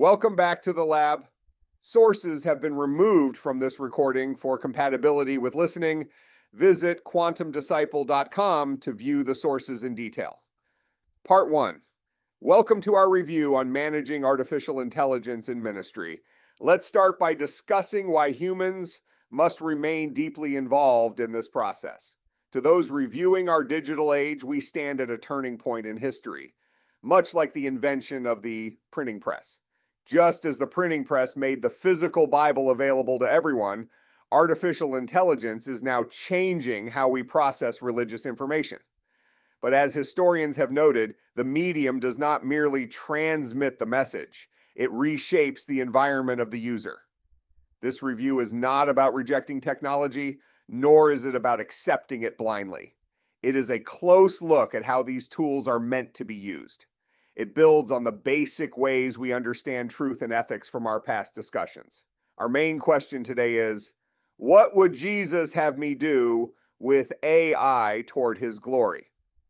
Welcome back to the lab. Sources have been removed from this recording for compatibility with listening. Visit quantumdisciple.com to view the sources in detail. Part 1. Welcome to our review on managing artificial intelligence in ministry. Let's start by discussing why humans must remain deeply involved in this process. To those reviewing our digital age, we stand at a turning point in history, much like the invention of the printing press. Just as the printing press made the physical Bible available to everyone, artificial intelligence is now changing how we process religious information. But as historians have noted, the medium does not merely transmit the message, it reshapes the environment of the user. This review is not about rejecting technology, nor is it about accepting it blindly. It is a close look at how these tools are meant to be used. It builds on the basic ways we understand truth and ethics from our past discussions. Our main question today is, what would Jesus have me do with AI toward his glory?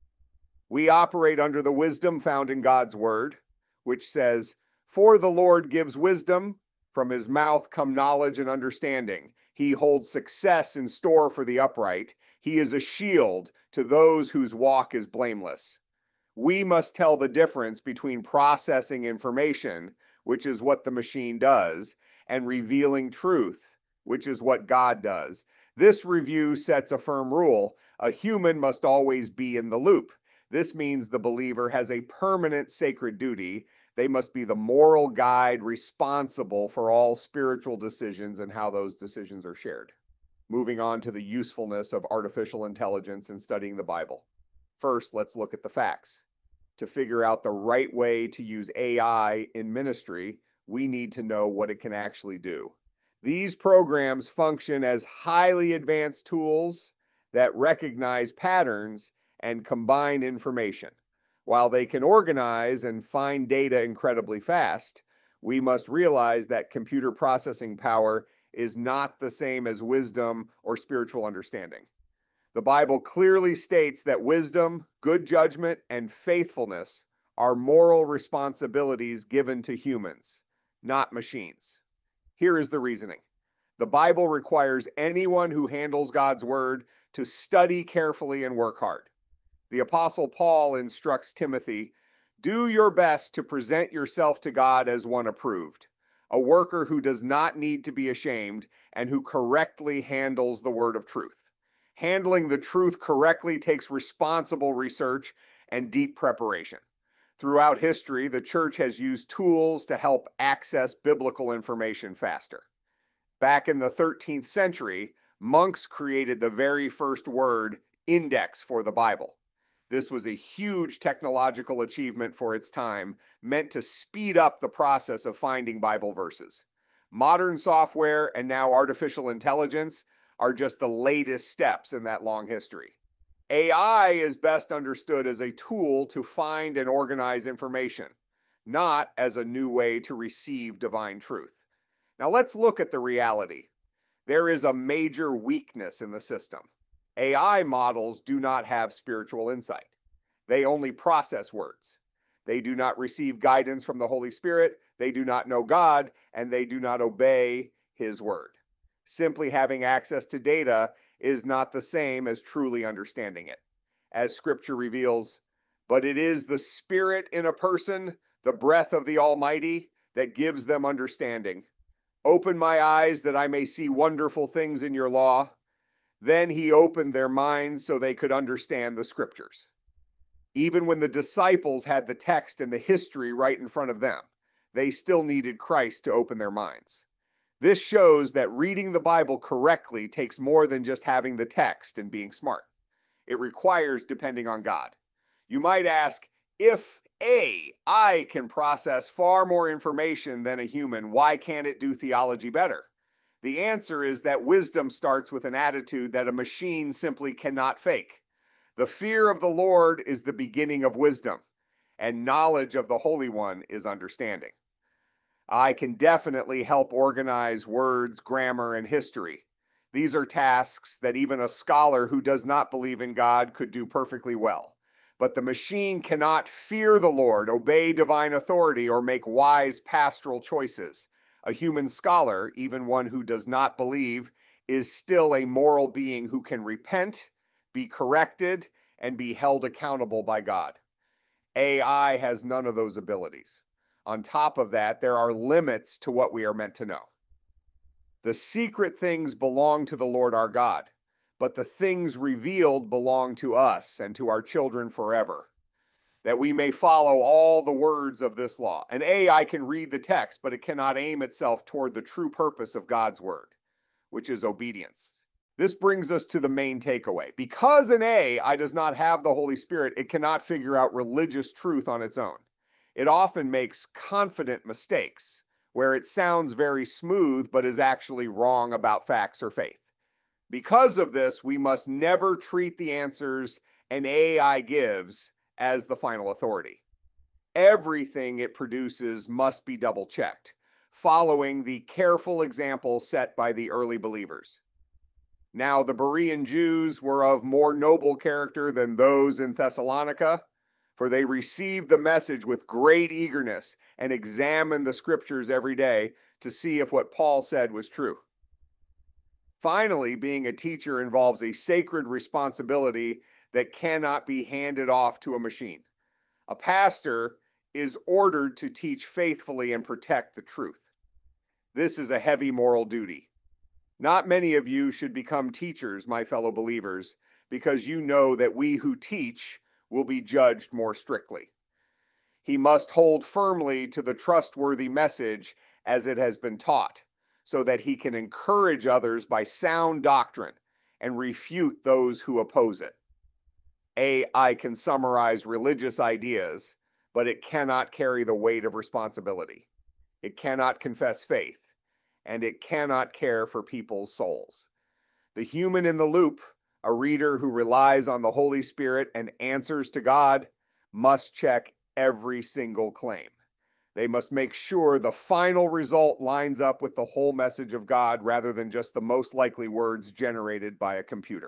We operate under the wisdom found in God's word, which says, "For the Lord gives wisdom, from his mouth come knowledge and understanding. He holds success in store for the upright. He is a shield to those whose walk is blameless." We must tell the difference between processing information, which is what the machine does, and revealing truth, which is what God does. This review sets a firm rule. A human must always be in the loop. This means the believer has a permanent sacred duty. They must be the moral guide responsible for all spiritual decisions and how those decisions are shared. Moving on to the usefulness of artificial intelligence in studying the Bible. First, let's look at the facts. To figure out the right way to use AI in ministry, we need to know what it can actually do. These programs function as highly advanced tools that recognize patterns and combine information. While they can organize and find data incredibly fast, we must realize that computer processing power is not the same as wisdom or spiritual understanding. The Bible clearly states that wisdom, good judgment, and faithfulness are moral responsibilities given to humans, not machines. Here is the reasoning. The Bible requires anyone who handles God's word to study carefully and work hard. The Apostle Paul instructs Timothy, "Do your best to present yourself to God as one approved, a worker who does not need to be ashamed and who correctly handles the word of truth." Handling the truth correctly takes responsible research and deep preparation. Throughout history, the church has used tools to help access biblical information faster. Back in the 13th century, monks created the very first word index for the Bible. This was a huge technological achievement for its time, meant to speed up the process of finding Bible verses. Modern software and now artificial intelligence are just the latest steps in that long history. AI is best understood as a tool to find and organize information, not as a new way to receive divine truth. Now let's look at the reality. There is a major weakness in the system. AI models do not have spiritual insight. They only process words. They do not receive guidance from the Holy Spirit, they do not know God, and they do not obey his word. Simply having access to data is not the same as truly understanding it. As scripture reveals, but it is the spirit in a person, the breath of the Almighty, that gives them understanding. Open my eyes that I may see wonderful things in your law. Then he opened their minds so they could understand the scriptures. Even when the disciples had the text and the history right in front of them, they still needed Christ to open their minds. This shows that reading the Bible correctly takes more than just having the text and being smart. It requires depending on God. You might ask, if AI can process far more information than a human, why can't it do theology better? The answer is that wisdom starts with an attitude that a machine simply cannot fake. The fear of the Lord is the beginning of wisdom, and knowledge of the Holy One is understanding. I can definitely help organize words, grammar, and history. These are tasks that even a scholar who does not believe in God could do perfectly well. But the machine cannot fear the Lord, obey divine authority, or make wise pastoral choices. A human scholar, even one who does not believe, is still a moral being who can repent, be corrected, and be held accountable by God. AI has none of those abilities. On top of that, there are limits to what we are meant to know. The secret things belong to the Lord our God, but the things revealed belong to us and to our children forever, that we may follow all the words of this law. An AI can read the text, but it cannot aim itself toward the true purpose of God's word, which is obedience. This brings us to the main takeaway. Because an AI does not have the Holy Spirit, it cannot figure out religious truth on its own. It often makes confident mistakes, where it sounds very smooth but is actually wrong about facts or faith. Because of this, we must never treat the answers an AI gives as the final authority. Everything it produces must be double-checked, following the careful example set by the early believers. Now, the Berean Jews were of more noble character than those in Thessalonica, for they received the message with great eagerness and examined the scriptures every day to see if what Paul said was true. Finally, being a teacher involves a sacred responsibility that cannot be handed off to a machine. A pastor is ordered to teach faithfully and protect the truth. This is a heavy moral duty. Not many of you should become teachers, my fellow believers, because you know that we who teach will be judged more strictly. He must hold firmly to the trustworthy message as it has been taught, so that he can encourage others by sound doctrine and refute those who oppose it. AI can summarize religious ideas, but it cannot carry the weight of responsibility. It cannot confess faith, and it cannot care for people's souls. The human in the loop, a reader who relies on the Holy Spirit and answers to God, must check every single claim. They must make sure the final result lines up with the whole message of God rather than just the most likely words generated by a computer.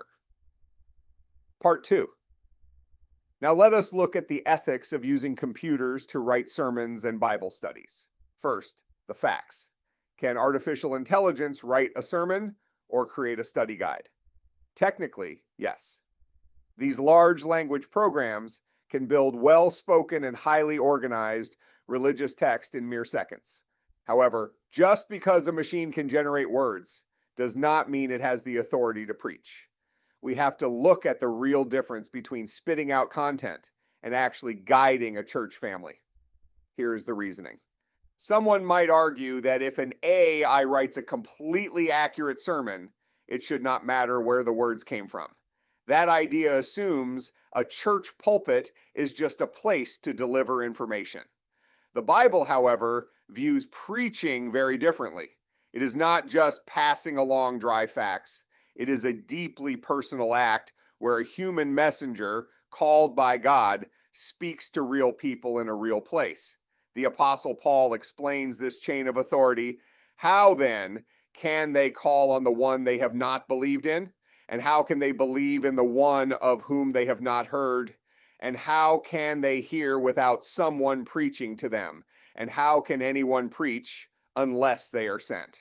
Part 2. Now let us look at the ethics of using computers to write sermons and Bible studies. First, the facts. Can artificial intelligence write a sermon or create a study guide? Technically, yes. These large language programs can build well-spoken and highly organized religious text in mere seconds. However, just because a machine can generate words does not mean it has the authority to preach. We have to look at the real difference between spitting out content and actually guiding a church family. Here is the reasoning. Someone might argue that if an AI writes a completely accurate sermon, it should not matter where the words came from. That idea assumes a church pulpit is just a place to deliver information. The Bible, however, views preaching very differently. It is not just passing along dry facts. It is a deeply personal act where a human messenger called by God speaks to real people in a real place. The Apostle Paul explains this chain of authority. How then can they call on the one they have not believed in? And how can they believe in the one of whom they have not heard? And how can they hear without someone preaching to them? And how can anyone preach unless they are sent?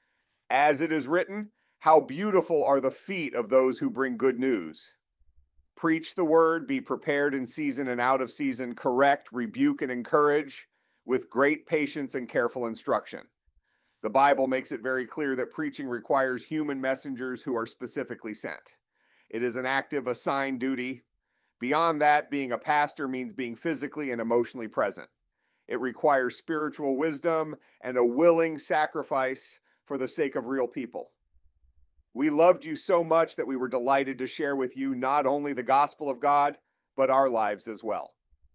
As it is written, how beautiful are the feet of those who bring good news. Preach the word, be prepared in season and out of season, correct, rebuke, and encourage with great patience and careful instruction. The Bible makes it very clear that preaching requires human messengers who are specifically sent. It is an active, assigned duty. Beyond that, being a pastor means being physically and emotionally present. It requires spiritual wisdom and a willing sacrifice for the sake of real people. We loved you so much that we were delighted to share with you not only the gospel of God, but our lives as well.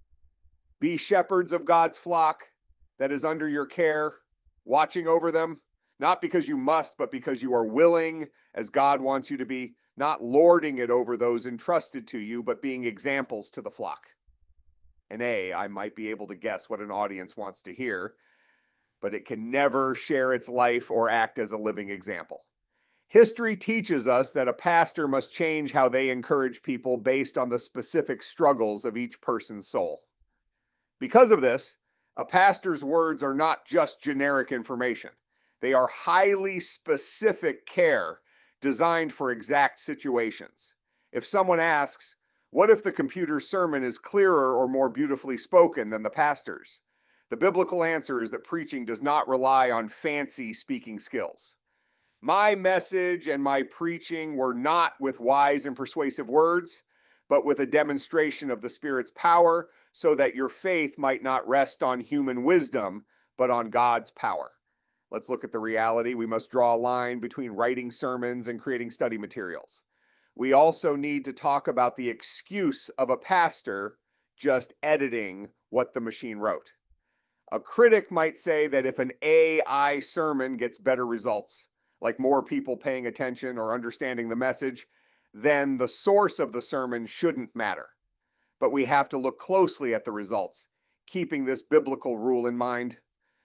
Be shepherds of God's flock that is under your care, watching over them, not because you must, but because you are willing, as God wants you to be, not lording it over those entrusted to you, but being examples to the flock. And I might be able to guess what an audience wants to hear, but it can never share its life or act as a living example. History teaches us that a pastor must change how they encourage people based on the specific struggles of each person's soul. Because of this, a pastor's words are not just generic information. They are highly specific care designed for exact situations. If someone asks, "What if the computer's sermon is clearer or more beautifully spoken than the pastor's?" The biblical answer is that preaching does not rely on fancy speaking skills. My message and my preaching were not with wise and persuasive words, but with a demonstration of the Spirit's power, so that your faith might not rest on human wisdom, but on God's power. Let's look at the reality. We must draw a line between writing sermons and creating study materials. We also need to talk about the excuse of a pastor just editing what the machine wrote. A critic might say that if an AI sermon gets better results, like more people paying attention or understanding the message, then the source of the sermon shouldn't matter. But we have to look closely at the results, keeping this biblical rule in mind.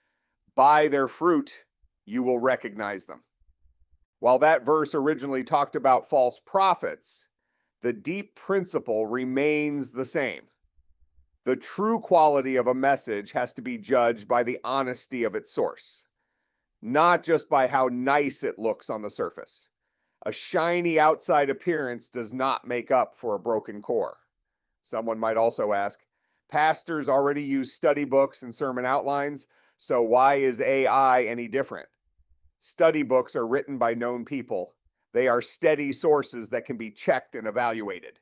By their fruit, you will recognize them. While that verse originally talked about false prophets, the deep principle remains the same. The true quality of a message has to be judged by the honesty of its source, not just by how nice it looks on the surface. A shiny outside appearance does not make up for a broken core. Someone might also ask, pastors already use study books and sermon outlines, so why is AI any different? Study books are written by known people. They are steady sources that can be checked and evaluated.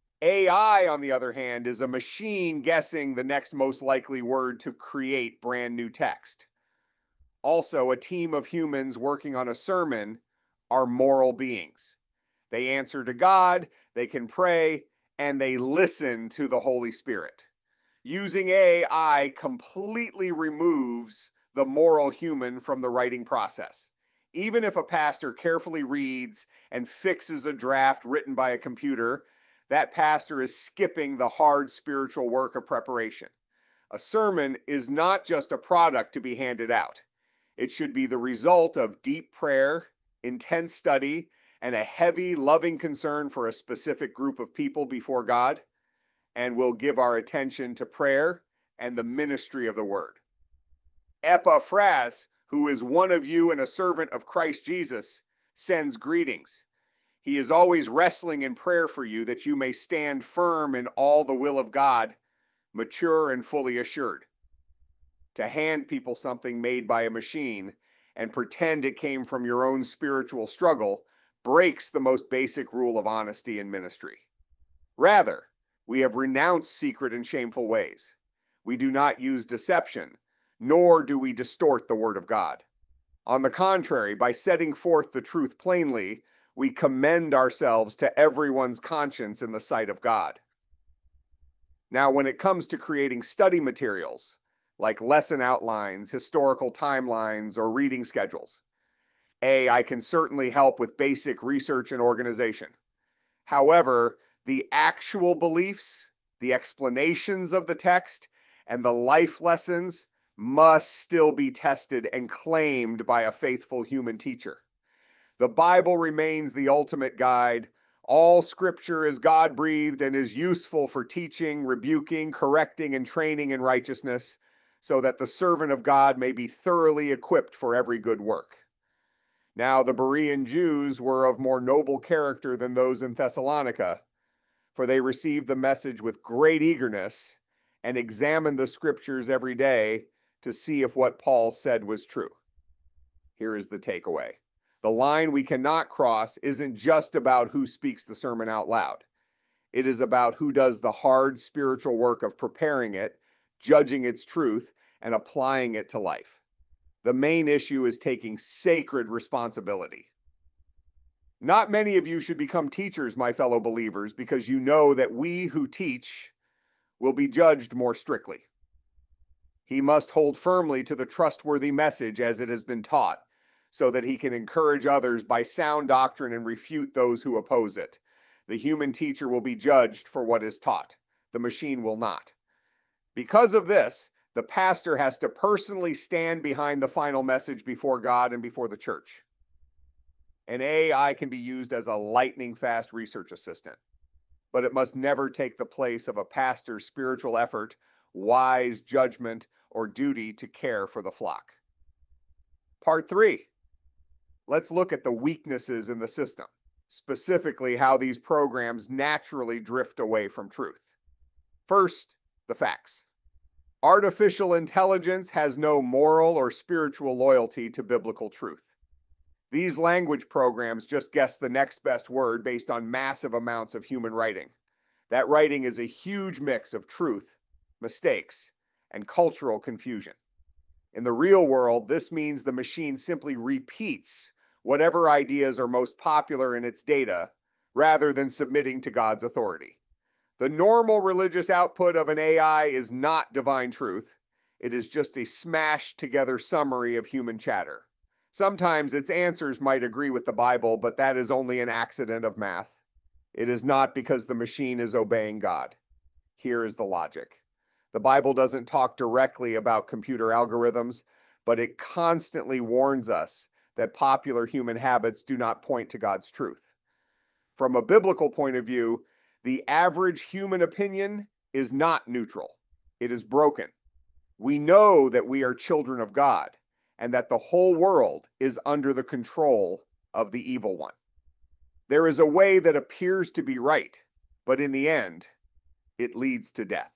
AI, on the other hand, is a machine guessing the next most likely word to create brand new text. Also, a team of humans working on a sermon are moral beings. They answer to God, they can pray, and they listen to the Holy Spirit. Using AI completely removes the moral human from the writing process. Even if a pastor carefully reads and fixes a draft written by a computer, that pastor is skipping the hard spiritual work of preparation. A sermon is not just a product to be handed out. It should be the result of deep prayer, intense study, and a heavy, loving concern for a specific group of people before God, and we'll give our attention to prayer and the ministry of the word. Epaphras, who is one of you and a servant of Christ Jesus, sends greetings. He is always wrestling in prayer for you that you may stand firm in all the will of God, mature and fully assured. To hand people something made by a machine and pretend it came from your own spiritual struggle breaks the most basic rule of honesty in ministry. Rather, we have renounced secret and shameful ways. We do not use deception, nor do we distort the word of God. On the contrary, by setting forth the truth plainly, we commend ourselves to everyone's conscience in the sight of God. Now, when it comes to creating study materials, like lesson outlines, historical timelines, or reading schedules, I can certainly help with basic research and organization. However, the actual beliefs, the explanations of the text, and the life lessons must still be tested and claimed by a faithful human teacher. The Bible remains the ultimate guide. All scripture is God-breathed and is useful for teaching, rebuking, correcting, and training in righteousness, so that the servant of God may be thoroughly equipped for every good work. Now, the Berean Jews were of more noble character than those in Thessalonica, for they received the message with great eagerness and examined the scriptures every day to see if what Paul said was true. Here is the takeaway. The line we cannot cross isn't just about who speaks the sermon out loud. It is about who does the hard spiritual work of preparing it, judging its truth, and applying it to life. The main issue is taking sacred responsibility. Not many of you should become teachers, my fellow believers, because you know that we who teach will be judged more strictly. He must hold firmly to the trustworthy message as it has been taught, so that he can encourage others by sound doctrine and refute those who oppose it. The human teacher will be judged for what is taught. The machine will not. Because of this, the pastor has to personally stand behind the final message before God and before the church. An AI can be used as a lightning-fast research assistant, but it must never take the place of a pastor's spiritual effort, wise judgment, or duty to care for the flock. Part 3. Let's look at the weaknesses in the system, specifically how these programs naturally drift away from truth. First, the facts. Artificial intelligence has no moral or spiritual loyalty to biblical truth. These language programs just guess the next best word based on massive amounts of human writing. That writing is a huge mix of truth, mistakes, and cultural confusion. In the real world, this means the machine simply repeats whatever ideas are most popular in its data rather than submitting to God's authority. The normal religious output of an AI is not divine truth. It is just a smashed together summary of human chatter. Sometimes its answers might agree with the Bible, but that is only an accident of math. It is not because the machine is obeying God. Here is the logic. The Bible doesn't talk directly about computer algorithms, but it constantly warns us that popular human habits do not point to God's truth. From a biblical point of view, the average human opinion is not neutral. It is broken. We know that we are children of God and that the whole world is under the control of the evil one. There is a way that appears to be right, but in the end, it leads to death.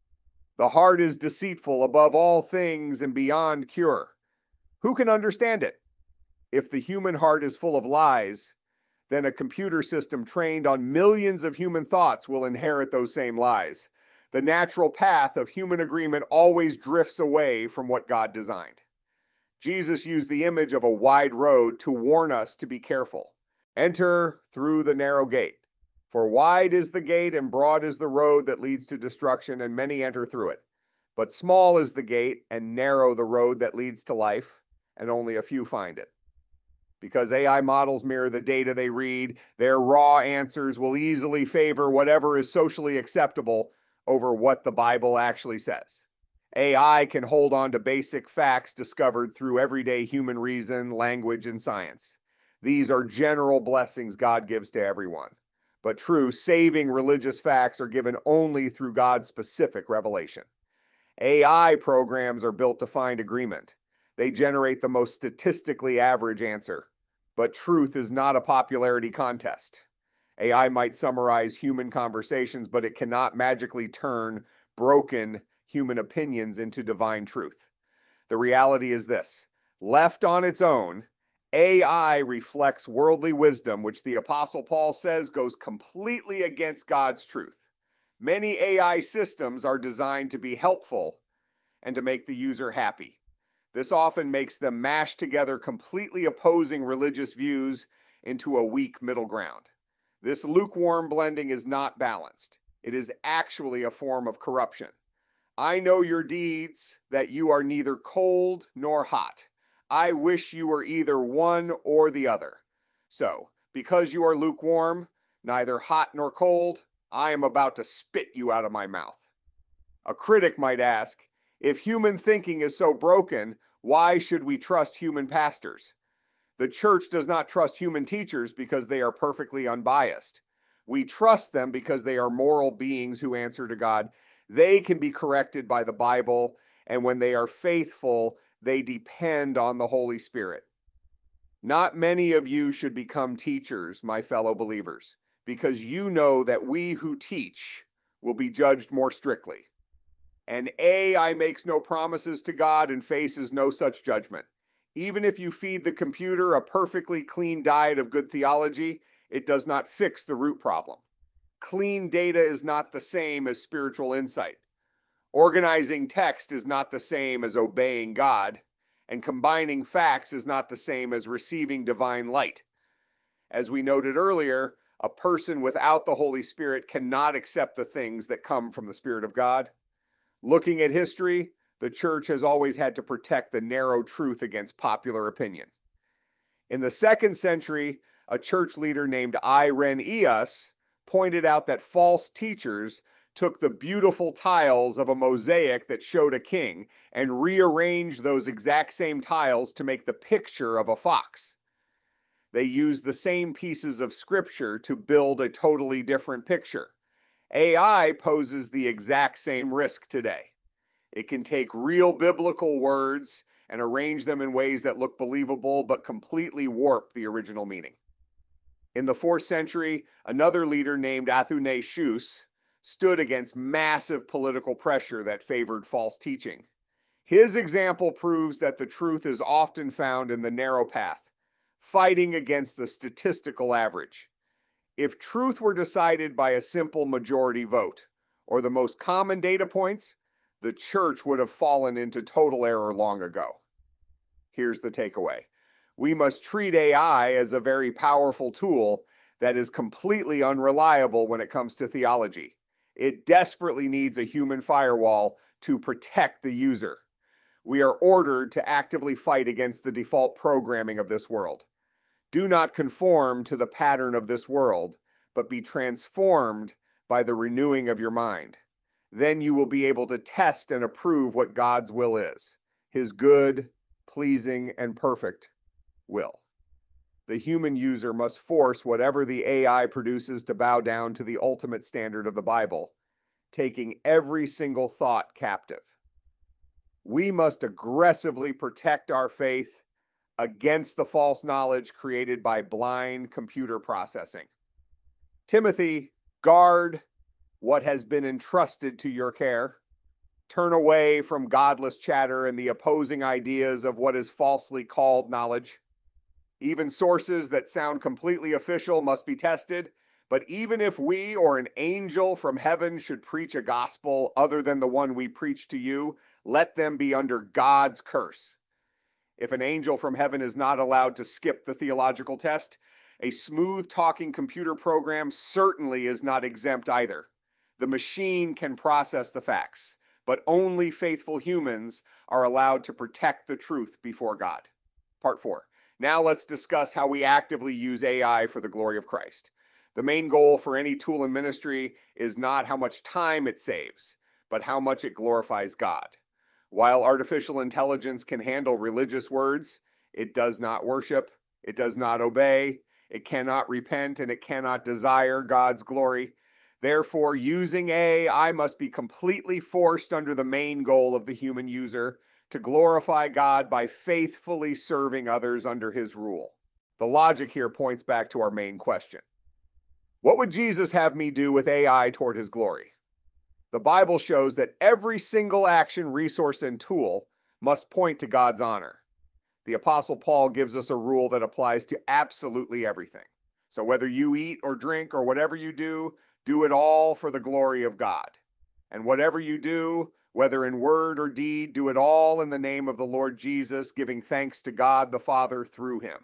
The heart is deceitful above all things and beyond cure. Who can understand it? If the human heart is full of lies, then a computer system trained on millions of human thoughts will inherit those same lies. The natural path of human agreement always drifts away from what God designed. Jesus used the image of a wide road to warn us to be careful. Enter through the narrow gate. For wide is the gate and broad is the road that leads to destruction, and many enter through it. But small is the gate and narrow the road that leads to life, and only a few find it. Because AI models mirror the data they read, their raw answers will easily favor whatever is socially acceptable over what the Bible actually says. AI can hold on to basic facts discovered through everyday human reason, language, and science. These are general blessings God gives to everyone. But true, saving religious facts are given only through God's specific revelation. AI programs are built to find agreement. They generate the most statistically average answer. But truth is not a popularity contest. AI might summarize human conversations, but it cannot magically turn broken human opinions into divine truth. The reality is this: left on its own, AI reflects worldly wisdom, which the Apostle Paul says goes completely against God's truth. Many AI systems are designed to be helpful and to make the user happy. This often makes them mash together completely opposing religious views into a weak middle ground. This lukewarm blending is not balanced. It is actually a form of corruption. I know your deeds, that you are neither cold nor hot. I wish you were either one or the other. So, because you are lukewarm, neither hot nor cold, I am about to spit you out of my mouth. A critic might ask, if human thinking is so broken, why should we trust human pastors? The church does not trust human teachers because they are perfectly unbiased. We trust them because they are moral beings who answer to God. They can be corrected by the Bible, and when they are faithful, they depend on the Holy Spirit. Not many of you should become teachers, my fellow believers, because you know that we who teach will be judged more strictly. And AI makes no promises to God and faces no such judgment. Even if you feed the computer a perfectly clean diet of good theology, it does not fix the root problem. Clean data is not the same as spiritual insight. Organizing text is not the same as obeying God, and combining facts is not the same as receiving divine light. As we noted earlier, a person without the Holy Spirit cannot accept the things that come from the Spirit of God. Looking at history, the church has always had to protect the narrow truth against popular opinion. In the 2nd century, a church leader named Irenaeus pointed out that false teachers took the beautiful tiles of a mosaic that showed a king and rearranged those exact same tiles to make the picture of a fox. They use the same pieces of scripture to build a totally different picture. AI poses the exact same risk today. It can take real biblical words and arrange them in ways that look believable but completely warp the original meaning. In the 4th century, another leader named Athanasius stood against massive political pressure that favored false teaching. His example proves that the truth is often found in the narrow path, fighting against the statistical average. If truth were decided by a simple majority vote, or the most common data points, the church would have fallen into total error long ago. Here's the takeaway. We must treat AI as a very powerful tool that is completely unreliable when it comes to theology. It desperately needs a human firewall to protect the user. We are ordered to actively fight against the default programming of this world. Do not conform to the pattern of this world, but be transformed by the renewing of your mind. Then you will be able to test and approve what God's will is, his good, pleasing, and perfect will. The human user must force whatever the AI produces to bow down to the ultimate standard of the Bible, taking every single thought captive. We must aggressively protect our faith against the false knowledge created by blind computer processing. Timothy, guard what has been entrusted to your care. Turn away from godless chatter and the opposing ideas of what is falsely called knowledge. Even sources that sound completely official must be tested. But even if we or an angel from heaven should preach a gospel other than the one we preach to you, let them be under God's curse. If an angel from heaven is not allowed to skip the theological test, a smooth-talking computer program certainly is not exempt either. The machine can process the facts, but only faithful humans are allowed to protect the truth before God. Part 4. Now let's discuss how we actively use AI for the glory of Christ. The main goal for any tool in ministry is not how much time it saves, but how much it glorifies God. While artificial intelligence can handle religious words, it does not worship, it does not obey, it cannot repent, and it cannot desire God's glory. Therefore, using AI must be completely forced under the main goal of the human user, to glorify God by faithfully serving others under his rule. The logic here points back to our main question. What would Jesus have me do with AI toward his glory? The Bible shows that every single action, resource, and tool must point to God's honor. The Apostle Paul gives us a rule that applies to absolutely everything. So whether you eat or drink or whatever you do it all for the glory of God. And whatever you do, whether in word or deed, do it all in the name of the Lord Jesus, giving thanks to God the Father through him.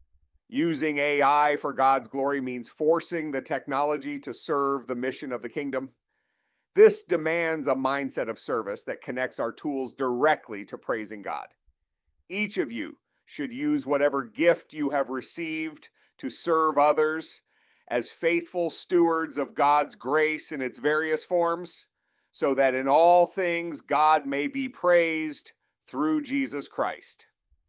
Using AI for God's glory means forcing the technology to serve the mission of the kingdom. This demands a mindset of service that connects our tools directly to praising God. Each of you should use whatever gift you have received to serve others as faithful stewards of God's grace in its various forms, so that in all things God may be praised through Jesus Christ.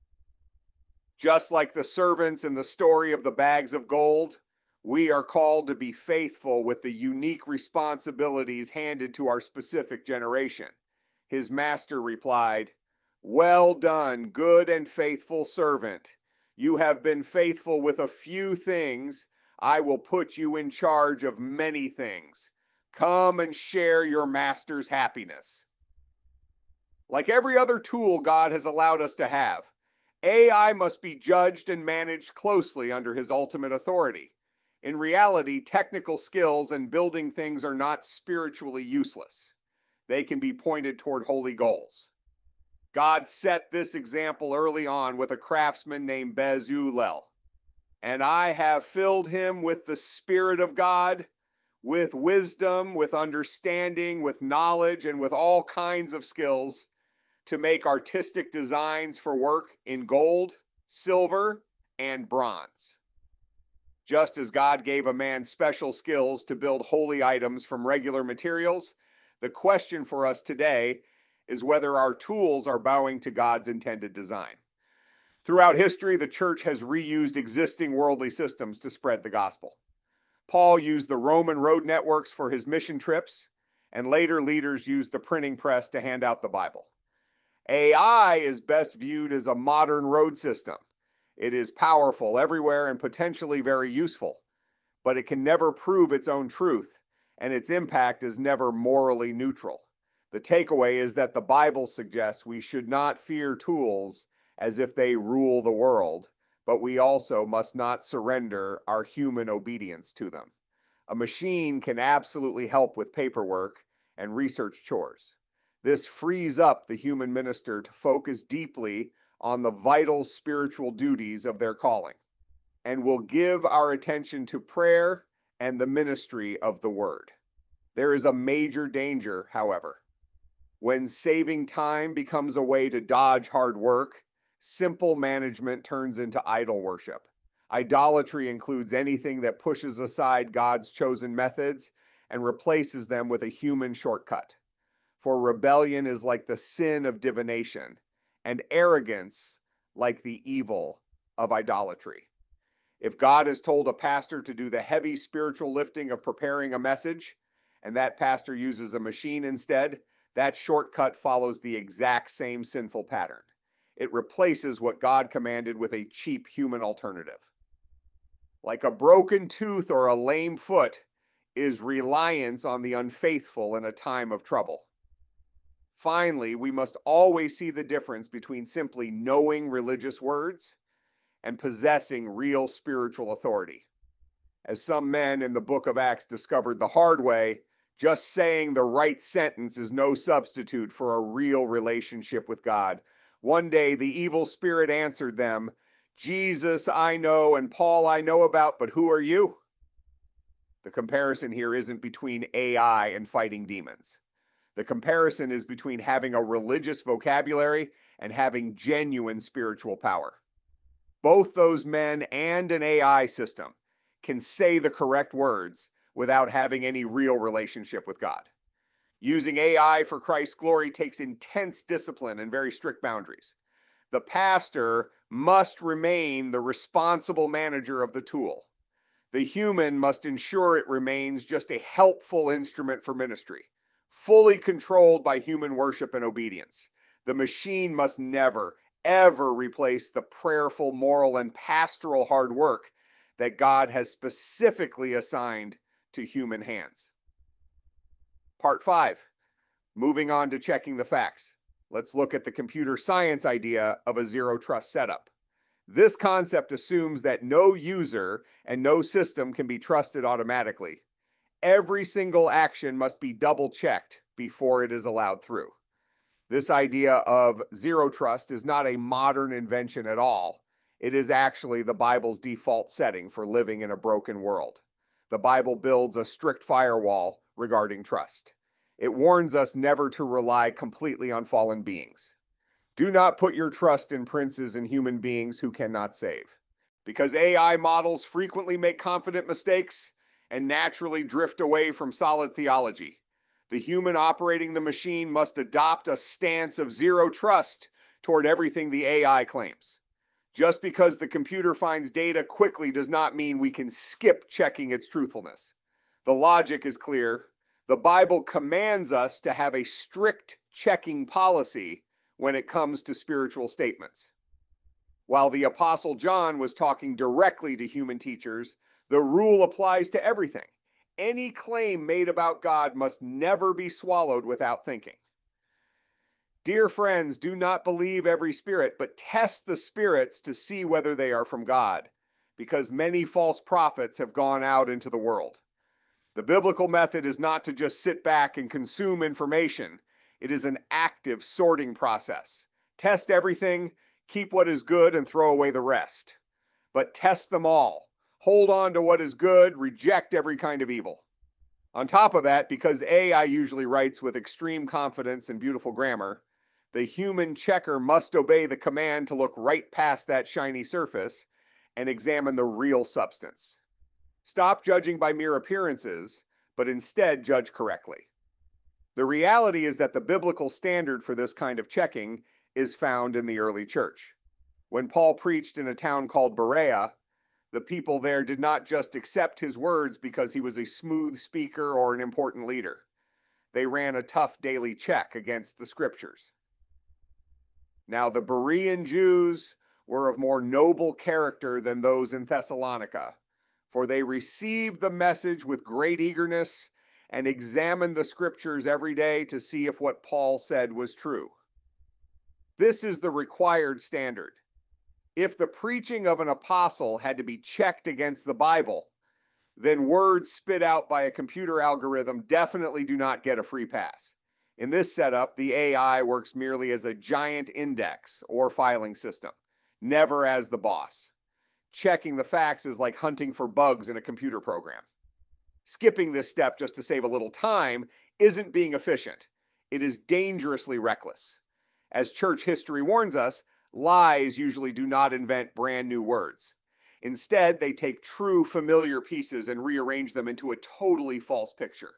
Just like the servants in the story of the bags of gold, we are called to be faithful with the unique responsibilities handed to our specific generation. His master replied, "Well done, good and faithful servant. You have been faithful with a few things. I will put you in charge of many things. Come and share your master's happiness." Like every other tool God has allowed us to have, AI must be judged and managed closely under his ultimate authority. In reality, technical skills and building things are not spiritually useless. They can be pointed toward holy goals. God set this example early on with a craftsman named Bezalel. "And I have filled him with the Spirit of God, with wisdom, with understanding, with knowledge, and with all kinds of skills, to make artistic designs for work in gold, silver, and bronze." Just as God gave a man special skills to build holy items from regular materials, the question for us today is whether our tools are bowing to God's intended design. Throughout history, the church has reused existing worldly systems to spread the gospel. Paul used the Roman road networks for his mission trips, and later leaders used the printing press to hand out the Bible. AI is best viewed as a modern road system. It is powerful everywhere and potentially very useful, but it can never prove its own truth, and its impact is never morally neutral. The takeaway is that the Bible suggests we should not fear tools as if they rule the world, but we also must not surrender our human obedience to them. A machine can absolutely help with paperwork and research chores. This frees up the human minister to focus deeply on the vital spiritual duties of their calling, and will give our attention to prayer and the ministry of the word. There is a major danger, however. When saving time becomes a way to dodge hard work, simple management turns into idol worship. Idolatry includes anything that pushes aside God's chosen methods and replaces them with a human shortcut. For rebellion is like the sin of divination, and arrogance like the evil of idolatry. If God has told a pastor to do the heavy spiritual lifting of preparing a message, and that pastor uses a machine instead, that shortcut follows the exact same sinful pattern. It replaces what God commanded with a cheap human alternative. Like a broken tooth or a lame foot is reliance on the unfaithful in a time of trouble. Finally, we must always see the difference between simply knowing religious words and possessing real spiritual authority. As some men in the book of Acts discovered the hard way, just saying the right sentence is no substitute for a real relationship with God. One day, the evil spirit answered them, "Jesus I know and Paul I know about, but who are you?" The comparison here isn't between AI and fighting demons. The comparison is between having a religious vocabulary and having genuine spiritual power. Both those men and an AI system can say the correct words without having any real relationship with God. Using AI for Christ's glory takes intense discipline and very strict boundaries. The pastor must remain the responsible manager of the tool. The human must ensure it remains just a helpful instrument for ministry, fully controlled by human worship and obedience. The machine must never, ever replace the prayerful, moral, and pastoral hard work that God has specifically assigned to human hands. Part 5, moving on to checking the facts. Let's look at the computer science idea of a zero trust setup. This concept assumes that no user and no system can be trusted automatically. Every single action must be double checked before it is allowed through. This idea of zero trust is not a modern invention at all. It is actually the Bible's default setting for living in a broken world. The Bible builds a strict firewall regarding trust. It warns us never to rely completely on fallen beings. Do not put your trust in princes and human beings who cannot save. Because AI models frequently make confident mistakes and naturally drift away from solid theology, the human operating the machine must adopt a stance of zero trust toward everything the AI claims. Just because the computer finds data quickly does not mean we can skip checking its truthfulness. The logic is clear. The Bible commands us to have a strict checking policy when it comes to spiritual statements. While the Apostle John was talking directly to human teachers, the rule applies to everything. Any claim made about God must never be swallowed without thinking. Dear friends, do not believe every spirit, but test the spirits to see whether they are from God, because many false prophets have gone out into the world. The biblical method is not to just sit back and consume information. It is an active sorting process. Test everything, keep what is good, and throw away the rest. But test them all. Hold on to what is good, reject every kind of evil. On top of that, because AI usually writes with extreme confidence and beautiful grammar, the human checker must obey the command to look right past that shiny surface and examine the real substance. Stop judging by mere appearances, but instead judge correctly. The reality is that the biblical standard for this kind of checking is found in the early church. When Paul preached in a town called Berea, the people there did not just accept his words because he was a smooth speaker or an important leader. They ran a tough daily check against the scriptures. Now, the Berean Jews were of more noble character than those in Thessalonica, for they received the message with great eagerness and examined the scriptures every day to see if what Paul said was true. This is the required standard. If the preaching of an apostle had to be checked against the Bible, then words spit out by a computer algorithm definitely do not get a free pass. In this setup, the AI works merely as a giant index or filing system, never as the boss. Checking the facts is like hunting for bugs in a computer program. Skipping this step just to save a little time isn't being efficient. It is dangerously reckless. As church history warns us, lies usually do not invent brand new words. Instead, they take true familiar pieces and rearrange them into a totally false picture.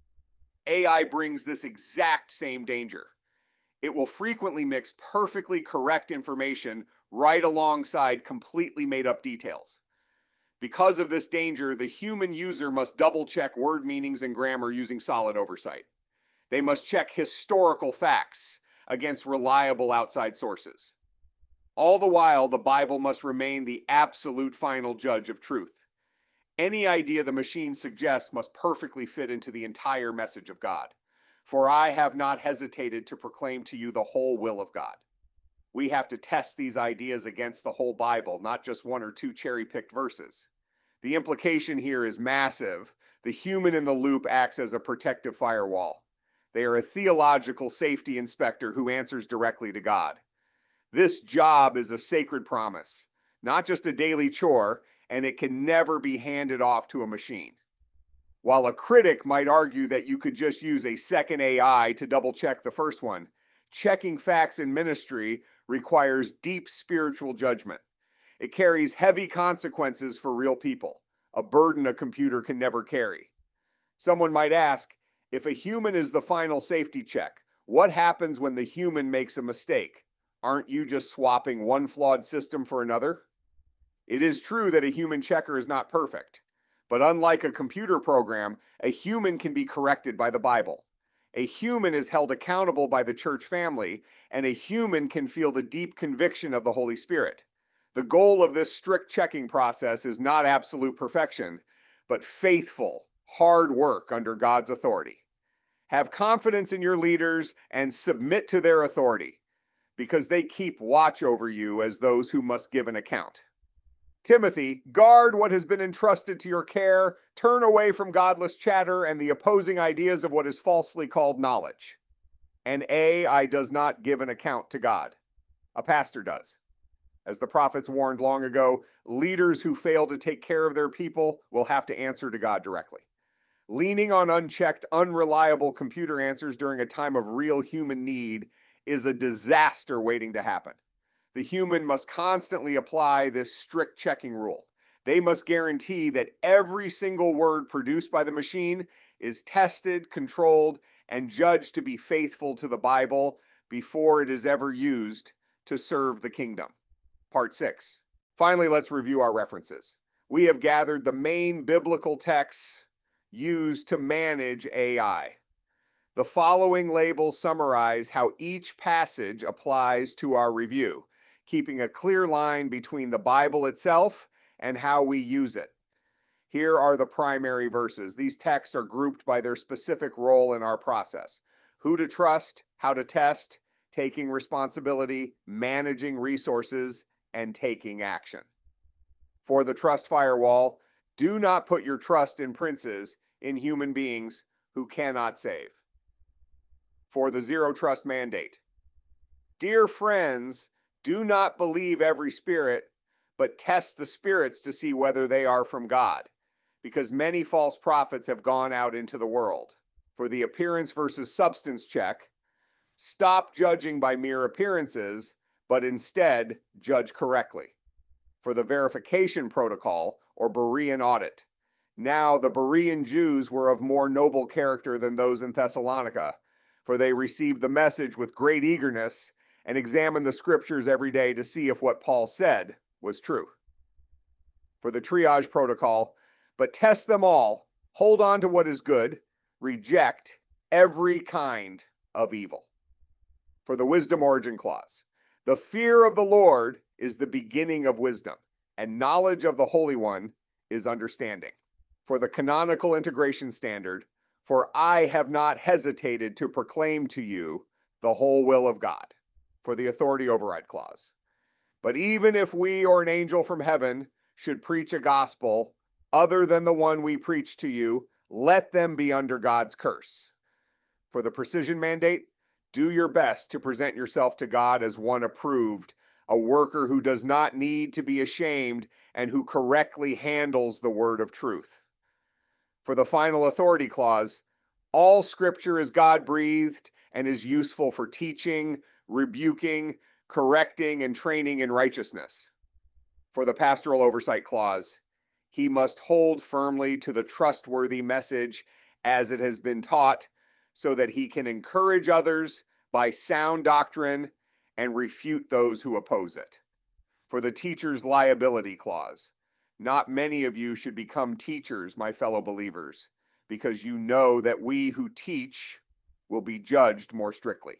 AI brings this exact same danger. It will frequently mix perfectly correct information right alongside completely made up details. Because of this danger, the human user must double check word meanings and grammar using solid oversight. They must check historical facts against reliable outside sources. All the while, the Bible must remain the absolute final judge of truth. Any idea the machine suggests must perfectly fit into the entire message of God. For I have not hesitated to proclaim to you the whole will of God. We have to test these ideas against the whole Bible, not just one or two cherry-picked verses. The implication here is massive. The human in the loop acts as a protective firewall. They are a theological safety inspector who answers directly to God. This job is a sacred promise, not just a daily chore, and it can never be handed off to a machine. While a critic might argue that you could just use a second AI to double check the first one, checking facts in ministry requires deep spiritual judgment. It carries heavy consequences for real people, a burden a computer can never carry. Someone might ask, if a human is the final safety check, what happens when the human makes a mistake? Aren't you just swapping one flawed system for another? It is true that a human checker is not perfect, but unlike a computer program, a human can be corrected by the Bible. A human is held accountable by the church family, and a human can feel the deep conviction of the Holy Spirit. The goal of this strict checking process is not absolute perfection, but faithful, hard work under God's authority. Have confidence in your leaders and submit to their authority, because they keep watch over you as those who must give an account. Timothy, guard what has been entrusted to your care, turn away from godless chatter and the opposing ideas of what is falsely called knowledge. An AI does not give an account to God. A pastor does. As the prophets warned long ago, leaders who fail to take care of their people will have to answer to God directly. Leaning on unchecked, unreliable computer answers during a time of real human need is a disaster waiting to happen. The human must constantly apply this strict checking rule. They must guarantee that every single word produced by the machine is tested, controlled, and judged to be faithful to the Bible before it is ever used to serve the kingdom. Part 6. Finally, let's review our references. We have gathered the main biblical texts used to manage AI. The following labels summarize how each passage applies to our review, keeping a clear line between the Bible itself and how we use it. Here are the primary verses. These texts are grouped by their specific role in our process: who to trust, how to test, taking responsibility, managing resources, and taking action. For the trust firewall, do not put your trust in princes, in human beings who cannot save. For the zero trust mandate, dear friends, do not believe every spirit, but test the spirits to see whether they are from God, because many false prophets have gone out into the world. For the appearance versus substance check, stop judging by mere appearances, but instead judge correctly. For the verification protocol, or Berean audit, now the Berean Jews were of more noble character than those in Thessalonica, for they received the message with great eagerness and examine the scriptures every day to see if what Paul said was true. For the triage protocol, but test them all, hold on to what is good, reject every kind of evil. For the wisdom origin clause, the fear of the Lord is the beginning of wisdom, and knowledge of the Holy One is understanding. For the canonical integration standard, for I have not hesitated to proclaim to you the whole will of God. For the authority override clause. But even if we or an angel from heaven should preach a gospel other than the one we preach to you, let them be under God's curse. For the precision mandate, do your best to present yourself to God as one approved, a worker who does not need to be ashamed and who correctly handles the word of truth. For the final authority clause, all scripture is God-breathed and is useful for teaching, rebuking, correcting, and training in righteousness. For the pastoral oversight clause, he must hold firmly to the trustworthy message as it has been taught, so that he can encourage others by sound doctrine and refute those who oppose it. For the teacher's liability clause, not many of you should become teachers, my fellow believers, because you know that we who teach will be judged more strictly.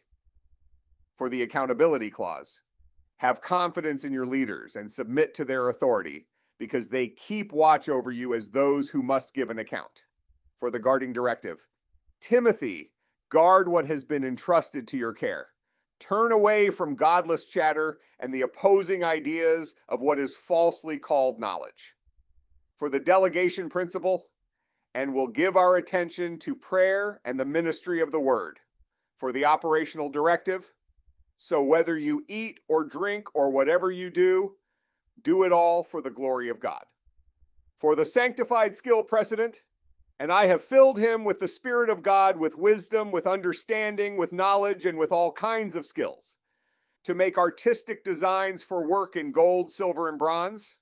For the accountability clause, have confidence in your leaders and submit to their authority, because they keep watch over you as those who must give an account. For the guarding directive, Timothy, guard what has been entrusted to your care. Turn away from godless chatter and the opposing ideas of what is falsely called knowledge. For the delegation principle, and will give our attention to prayer and the ministry of the word. For the operational directive, so whether you eat or drink or whatever you do it all for the glory of God. For the sanctified skill precedent, and I have filled him with the Spirit of God, with wisdom, with understanding, with knowledge, and with all kinds of skills, to make artistic designs for work in gold, silver, and bronze.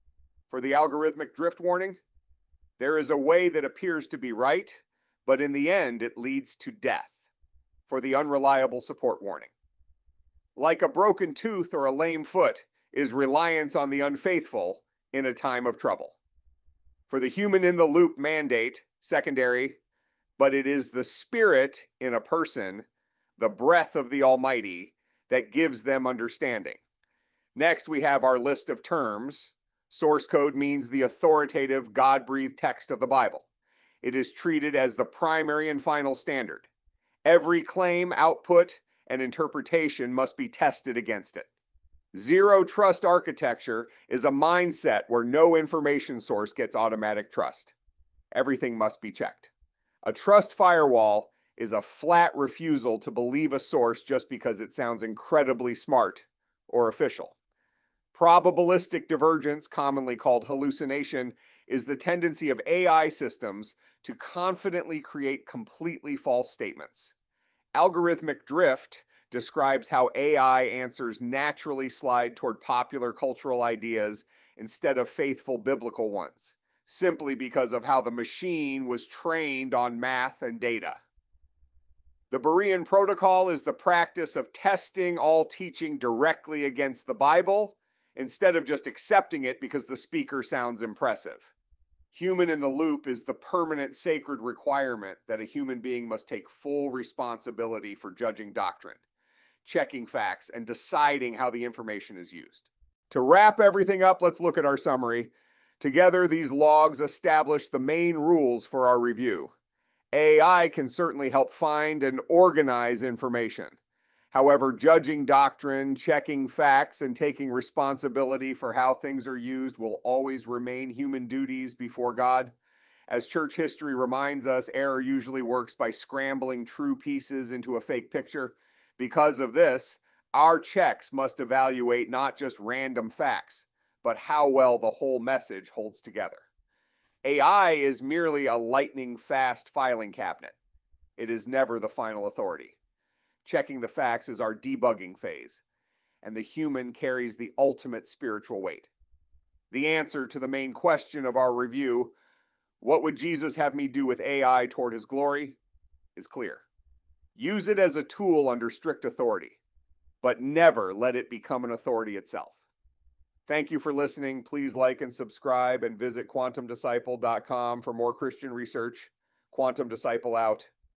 For the algorithmic drift warning, there is a way that appears to be right, but in the end it leads to death. For the unreliable support warning, like a broken tooth or a lame foot is reliance on the unfaithful in a time of trouble. For the human in the loop mandate, secondary, but it is the spirit in a person, the breath of the Almighty, that gives them understanding. Next, we have our list of terms. Source code means the authoritative, God-breathed text of the Bible. It is treated as the primary and final standard. Every claim, output, and interpretation must be tested against it. Zero trust architecture is a mindset where no information source gets automatic trust. Everything must be checked. A trust firewall is a flat refusal to believe a source just because it sounds incredibly smart or official. Probabilistic divergence, commonly called hallucination, is the tendency of AI systems to confidently create completely false statements. Algorithmic drift describes how AI answers naturally slide toward popular cultural ideas instead of faithful biblical ones, simply because of how the machine was trained on math and data. The Berean Protocol is the practice of testing all teaching directly against the Bible instead of just accepting it because the speaker sounds impressive. Human in the loop is the permanent sacred requirement that a human being must take full responsibility for judging doctrine, checking facts, and deciding how the information is used. To wrap everything up, let's look at our summary. Together, these logs establish the main rules for our review. AI can certainly help find and organize information. However, judging doctrine, checking facts, and taking responsibility for how things are used will always remain human duties before God. As church history reminds us, error usually works by scrambling true pieces into a fake picture. Because of this, our checks must evaluate not just random facts, but how well the whole message holds together. AI is merely a lightning-fast filing cabinet. It is never the final authority. Checking the facts is our debugging phase, and the human carries the ultimate spiritual weight. The answer to the main question of our review, what would Jesus have me do with AI toward his glory, is clear. Use it as a tool under strict authority. but never let it become an authority itself. Thank you for listening. Please like and subscribe and visit quantumdisciple.com for more Christian research. Quantum Disciple out.